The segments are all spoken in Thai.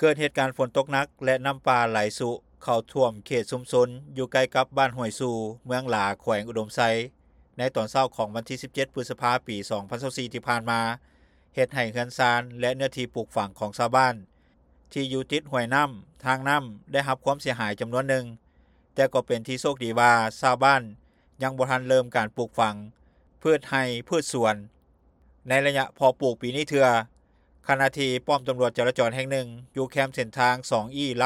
เกิดเหตุการณ์ฝนตกหนักและน้ำป่าไหลสุเข้าท่วมเขตชุมชนอยู่ใกล้กับบ้านห้วยสูเมืองหลาแขวงอุดมไซในตอนเช้าของวันที่17พฤษภาคมปี2024ที่ผ่านมาเฮ็ดให้เรือนซานและเนื้อที่ปลูกฝังของชาวบ้านที่อยู่ติดห้วยน้ำทางน้ำได้รับความเสียหายจำนวนหนึ่งแต่ก็เป็นที่โชคดีว่าชาวบ้านยังบ่ทันเริ่มการปลูกฝังพืชไร่พืชสวนในระยะพอปลูกปีนี้เทื่อขณะที่ป้อมตำรวจจราจรแห่งหนึ่งอยู่แคมป์เส้นทาง 2E หลัก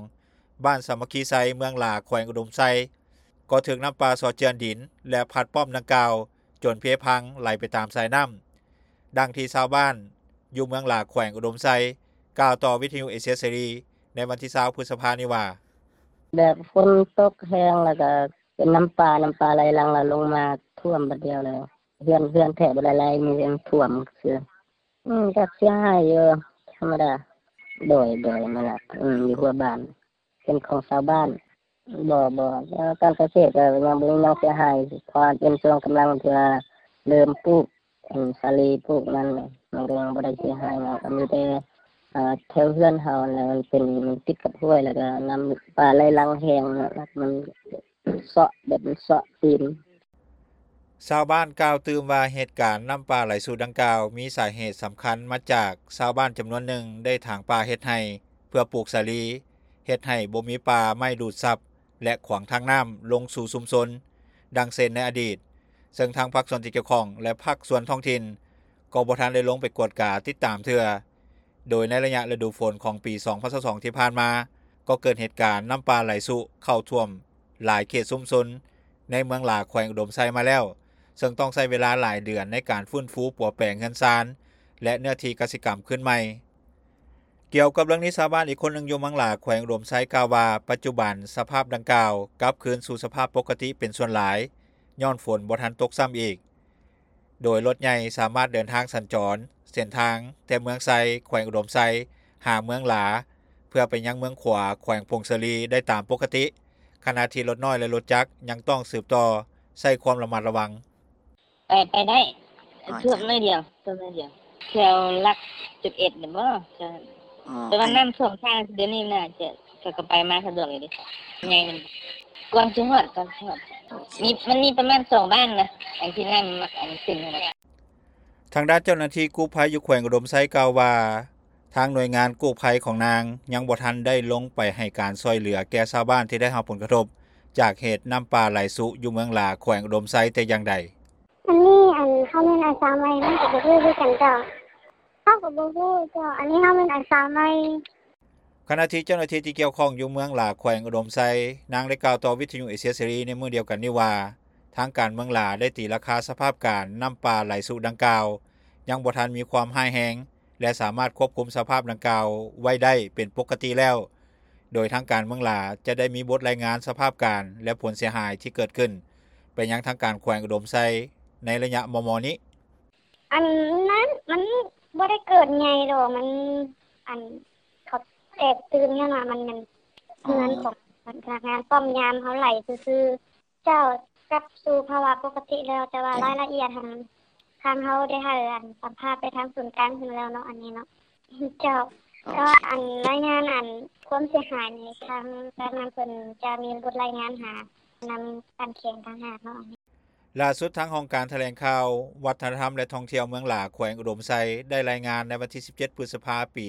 22บ้านสามัคคีไซเมืองหลาแขวงอุดมไซก็ถึงน้ำป่าสอดเจือนดินและพัดป้อมดังกล่าวจนเพพังไหลไปตามสายน้ำดังที่ชาวบ้านอยู่เมืองหลาแขวงอุดมไซกล่าวต่อวิทยุเอเชียเสรีในวันที่20พฤษภาคมนี้ว่าแบบฝนตกแห้งแล้วก็เป็นน้ำป่าไหลหลังลงมาท่วมบัดเดียวเลยเฮือนแถบหลายๆมีท่วมคือก็เสียหายเยอะธรรมดาโดยนั่นแหละอยู่หัวบ้านเป็นของชาวบ้านบ่แล้วการเกษตรก็ยังบ่มีเสียหายพอเป็นช่วงกำลังที่เริ่มปลูกสาลีปลูกมันก็ยังบ่ได้เสียหายก็มีแต่แถวเฮือนเฮาแล้วมันเป็นติดกับห้วยแล้วก็น้ำป่าไหลหลังแห้งแล้วมันเซาะแบบเซาะตีนชาวบ้านกล่าวตื่มว่าเหตุการณ์น้ำป่าไหลสู่ดังกล่าวมีสาเหตุสำคัญมาจากชาวบ้านจำนวนหนึ่งได้ถางป่าเฮ็ดให้เพื่อปลูกสาลีเฮ็ดให้บ่มีป่าไม้ดูดซับและขวางทางน้ำลงสู่ชุมชนดังเช่นในอดีตซึ่งทางภาคส่วนที่เกี่ยวข้องและภาคส่วนท้องถิ่นก็บ่ทันได้ลงไปกวดกาติดตามเทื่อโดยในระยะฤดูฝนของปี2022ที่ผ่านมาก็เกิดเหตุการณ์น้ำป่าไหลสู่เข้าท่วมหลายเขตชุมชนในเมืองหลาแขวงอุดมไซมาแล้วซึ่งต้องใช้เวลาหลายเดือนในการฟื้นฟูปัวแปลงเรือนซานและเนื้อที่กสิกรรมขึ้นใหม่เกี่ยวกับเรื่องนี้ชาวบ้านอีกคนนึงอยู่เมืองหลาแขวงอุดมไซกล่าวว่าปัจจุบันสภาพดังกล่าวกลับคืนสู่สภาพปกติเป็นส่วนหลายย้อนฝนบ่ทันตกซ้ำอีกโดยรถใหญ่สามารถเดินทางสัญจรเส้นทางแต่เมืองไซแขวงอุดมไซหาเมืองหลาเพื่อไปยังเมืองขวาแขวงพงศลีได้ตามปกติขณะที่รถน้อยและรถจักรยังต้องสืบต่อใช้ความระมัดระวังไปได้ท่วมน้อยเดียวแถวหลัก11นี่บ่แต่ว่าน้ำท่วมทางเดี๋ยวนี้น่าจะก็ไปมาสะดวกอยู่ดิใหญ่มันก่อนสิฮอดมันมีประมาณ2บ้านนะอันที่น้ำอันขึ้นนั่นแหละทางด้านเจ้าหน้าที่กู้ภัยอยู่แขวงอุดมไซกล่าวว่าทางหน่วยงานกู้ภัยของนางยังบ่ทันได้ลงไปให้การช่วยเหลือแก่ชาวบ้านที่ได้รับผลกระทบจากเหตุน้ำป่าไหลสู่อยู่เมืองหลาแขวงอุดมไซแต่อย่างใดอันนี้เฮาแม่นอาสาใหม่มันก็บ่คือกันจ้ะเฮาก็บ่รู้จ้ะอันนี้เฮาแม่นอาสาใหม่ขณะที่เจ้าหน้าที่ที่เกี่ยวข้องอยู่เมืองหลาแขวงอุดมไซนางได้กล่าวต่อวิทยุเอเชียเสรีในมื้อเดียวกันนี้ว่าทางการเมืองหลาได้ตีราคาสภาพการน้ำป่าไหลสู่ดังกล่าวยังบ่ทันมีความร้ายแรงและสามารถควบคุมสภาพดังกล่าวไว้ได้เป็นปกติแล้วโดยทางการเมืองหลาจะได้มีบทรายงานสภาพการและผลเสียหายที่เกิดขึ้นไปยังทางการแขวงอุดมไซในระยะม.นี้อันนั้นมันบ่ได้เกิดใหญ่ดอกมันเขาแตกตื่นเนี่ยน่ะมันเงินของพนักงานป้อมยามเขาไหลซื่อๆเจ้ากลับสู่ภาวะปกติแล้วแต่ว่ารายละเอียดทางเขาได้ให้สัมภาษณ์ไปทางศูนย์กลางถึงแล้วเนาะอันนี้เนาะเจ้าก็รายงานความเสียหายในทางการนำเพิ่นจะมีบทรายงานหานำการแข่งทางหากเนาะล่าสุดทางห้องการแถลงข่าววัฒนธรรมและท่องเที่ยวเมืองหลาแขวงอุดมไซได้รายงานในวันที่17พฤษภาคมปี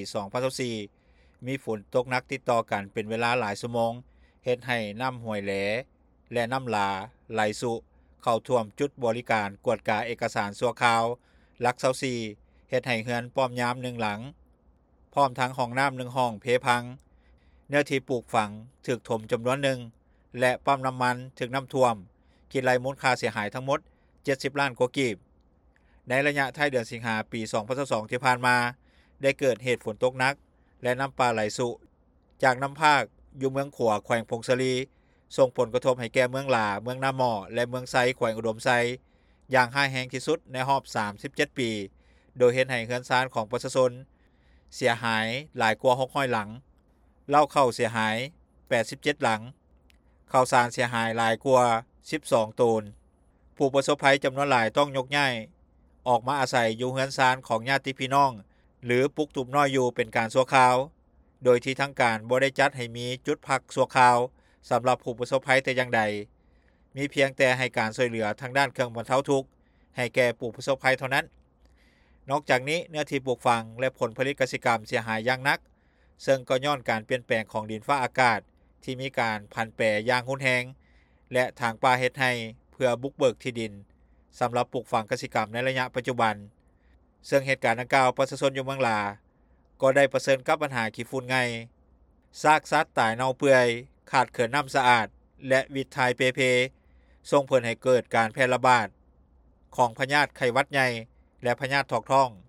2024มีฝนตกหนักติดต่อกันเป็นเวลาหลายชั่วโมงเฮ็ดให้น้ำห้วยแหลและน้ำหลาไหลสู่เข้าท่วมจุดบริการกวดกาเอกสารชั่วคราวหลัก24เฮ็ดให้เรือนป้อมยาม1หลังพร้อมทั้งห้องน้ำ1ห้องเพพังเนื้อที่ปลูกฝังถูกถมจำนวนหนึ่งและปั๊มน้ำมันถูกน้ำท่วมคิดรายมูลค่าเสียหายทั้งหมด70ล้านกว่ากีบในระยะท้ายเดือนสิงหาคมปี2022ที่ผ่านมาได้เกิดเหตุฝนตกหนักและน้ำป่าไหลสู่จากน้ำภาคอยู่เมืองขวาแขวงพงศลีส่งผลกระทบให้แก่เมืองหลาเมืองนาหม้อและเมืองไซแขวงอุดมไซอย่างร้ายแรงที่สุดในรอบ37ปีโดยเฮ็ดให้เรือนซานของประชาชนเสียหายหลายกว่า600หลังเล่าเข้าเสียหาย87หลังข้าวสารเสียหายหลายกว่า12ตูนผู้ประสบภัยจำนวนหลายต้องยกย้ายออกมาอาศัยอยู่เรือนซานของญาติพี่น้องหรือปุกตุ่มน้อยอยู่เป็นการชั่วคราวโดยที่ทางการบ่ได้จัดให้มีจุดพักชั่วคราวสำหรับผู้ประสบภัยแต่อย่างใดมีเพียงแต่ให้การช่วยเหลือทางด้านเครื่องบรรเทาทุกข์ให้แก่ผู้ประสบภัยเท่านั้นนอกจากนี้เนื้อที่ปลูกฝังและผลผลิตเกษตรกรรมเสียหายอย่างหนักซึ่งก็ย้อนการเปลี่ยนแปลงของดินฟ้าอากาศที่มีการผันแปรอย่างรุนแรงและทางป่าเฮ็ดให้เพื่อบุกเบิกที่ดินสำหรับปลูกฝังเกษตรกรรมในระยะปัจจุบันซึ่งเหตุการณ์ดังกล่าวประชาชนอยู่เมืองลาก็ได้ประเสริญกับปัญหาขี้ฝุ่นไงซากสัตว์ตายเน่าเปื่อยขาดเขินน้ำสะอาดและวิตไทยเปเพส่งผลให้เกิดการแพร่ระบาดของพยาธิไข้หวัดใหญ่และพยาธิทอกท้อง